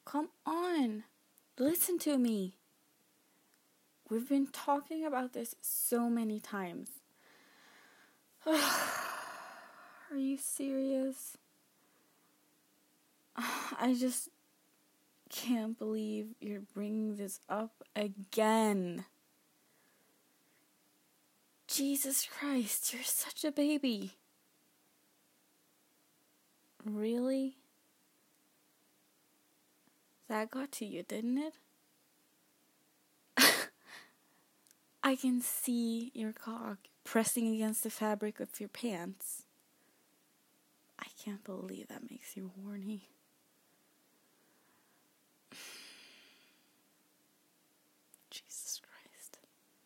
Come on. Listen to me. We've been talking about this so many times. Are you serious? I just can't believe you're bringing this up again. Jesus Christ, you're such a baby. Really? That got to you, didn't it? I can see your cock pressing against the fabric of your pants. I can't believe that makes you horny. Jesus Christ.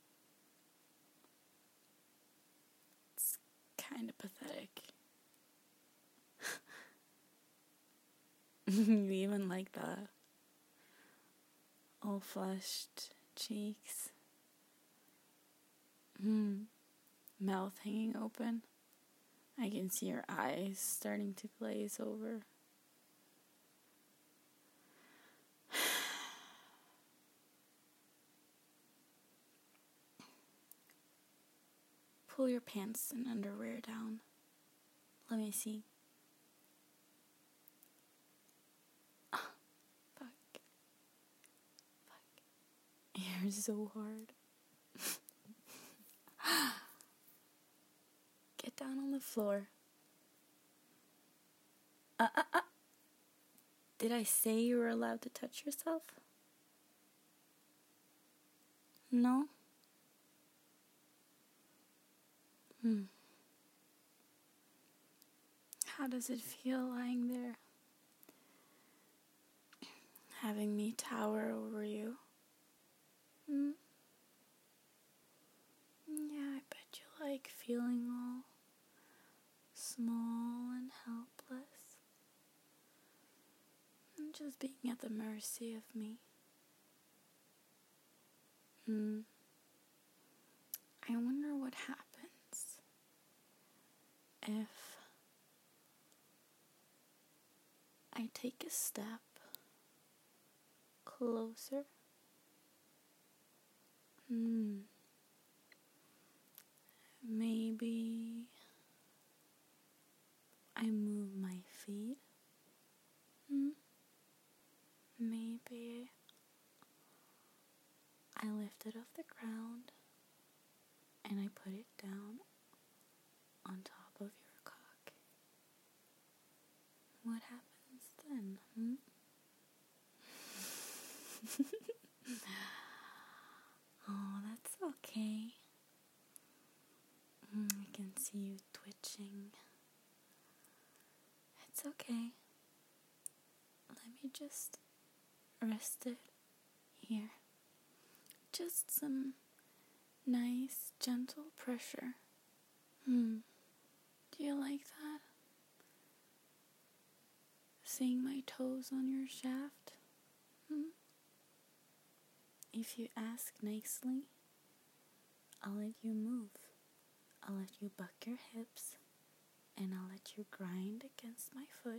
It's kind of pathetic. You even like the all flushed cheeks. Mouth hanging open. I can see your eyes starting to glaze over. Pull your pants and underwear down. Let me see. Fuck. You're so hard. Get down on the floor. Did I say you were allowed to touch yourself? No? How does it feel lying there? Having me tower over you? Yeah, I bet you like feeling all small and helpless. And just being at the mercy of me. I wonder what happens if I take a step closer. Maybe I move my feet. Maybe I lift it off the ground and I put it down on top of your cock. What happens then? Oh, that's okay. I can see you twitching. It's okay. Let me just rest it here. Just some nice, gentle pressure. Do you like that? Seeing my toes on your shaft? If you ask nicely, I'll let you move. I'll let you buck your hips, and I'll let you grind against my foot.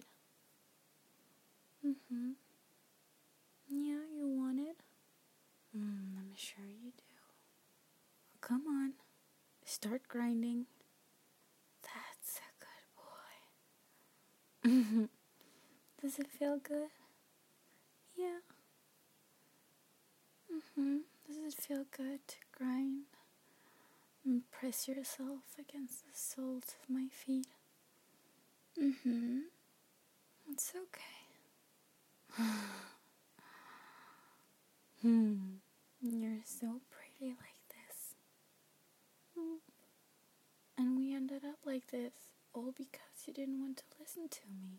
Yeah, you want it? I'm sure you do. Come on, start grinding. That's a good boy. Does it feel good? Yeah. Does it feel good to grind and press yourself against the soles of my feet? It's okay. You're so pretty like this. And we ended up like this all because you didn't want to listen to me.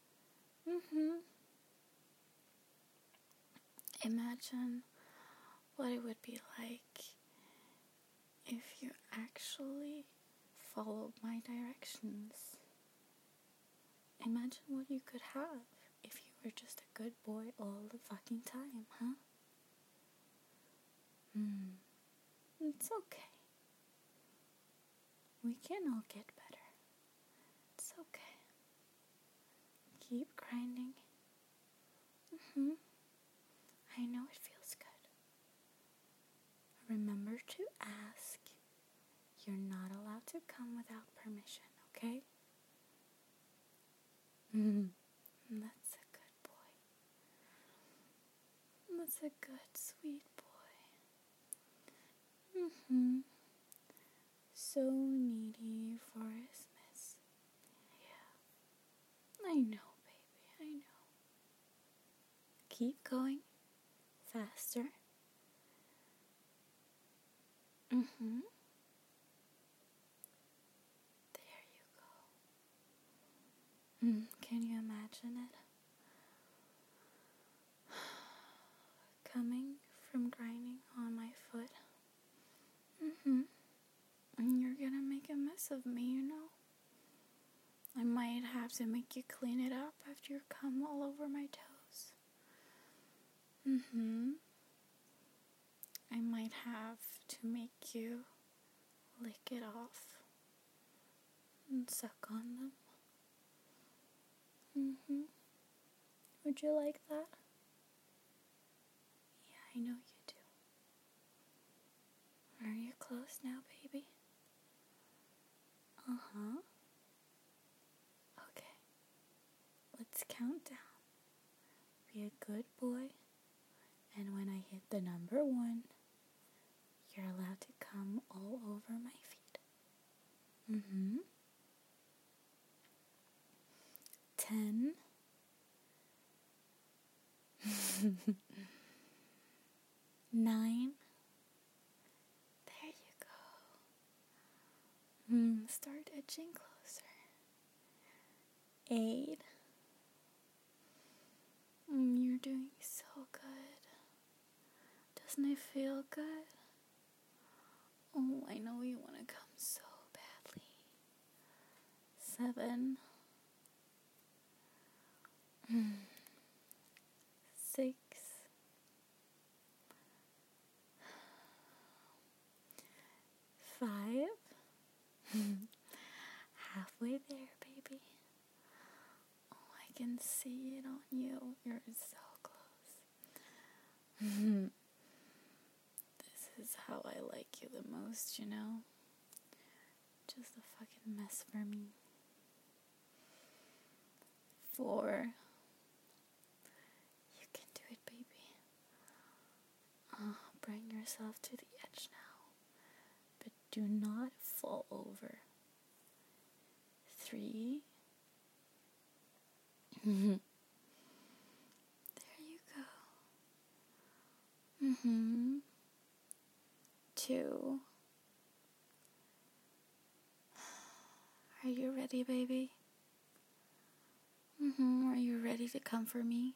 Imagine what it would be like if you actually followed my directions. Imagine what you could have if you were just a good boy all the fucking time, huh? It's okay. We can all get better. It's okay. Keep grinding. I know it feels good. Remember to ask. You're not allowed to come without permission, okay? That's a good boy. That's a good, sweet boy. So needy for his miss. Yeah. I know, baby, I know. Keep going. Faster. There you go. Can you imagine it? Coming from grinding on my foot. And you're gonna make a mess of me, you know. I might have to make you clean it up after you come all over my toes. I might have to make you lick it off and suck on them. Would you like that? Yeah, I know you do. Are you close now, baby? Okay. Let's count down. Be a good boy. And when I hit the number 1, you're allowed to come all over my feet. 10. 9. There you go. Start edging closer. 8. You're doing so good. Doesn't it feel good? Oh, I know you want to come so badly. 7. 6. 5. Halfway there, baby. Oh, I can see it on you. You're so close. This is how I like you the most, you know? Just a fucking mess for me. 4. You can do it, baby. Bring yourself to the edge now. But do not fall over. 3. There you go. 2. Are you ready, baby? Are you ready to come for me?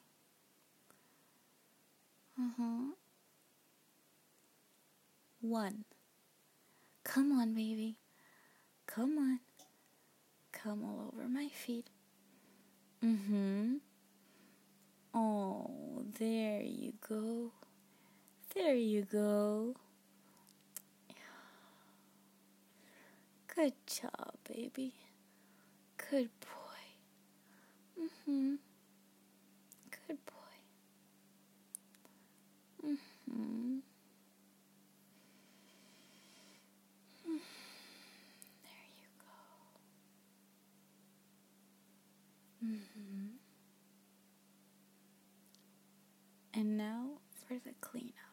1. Come on, baby. Come on. Come all over my feet. Oh, there you go. There you go. Good job, baby. Good boy. Good boy. There you go. And now for the cleanup.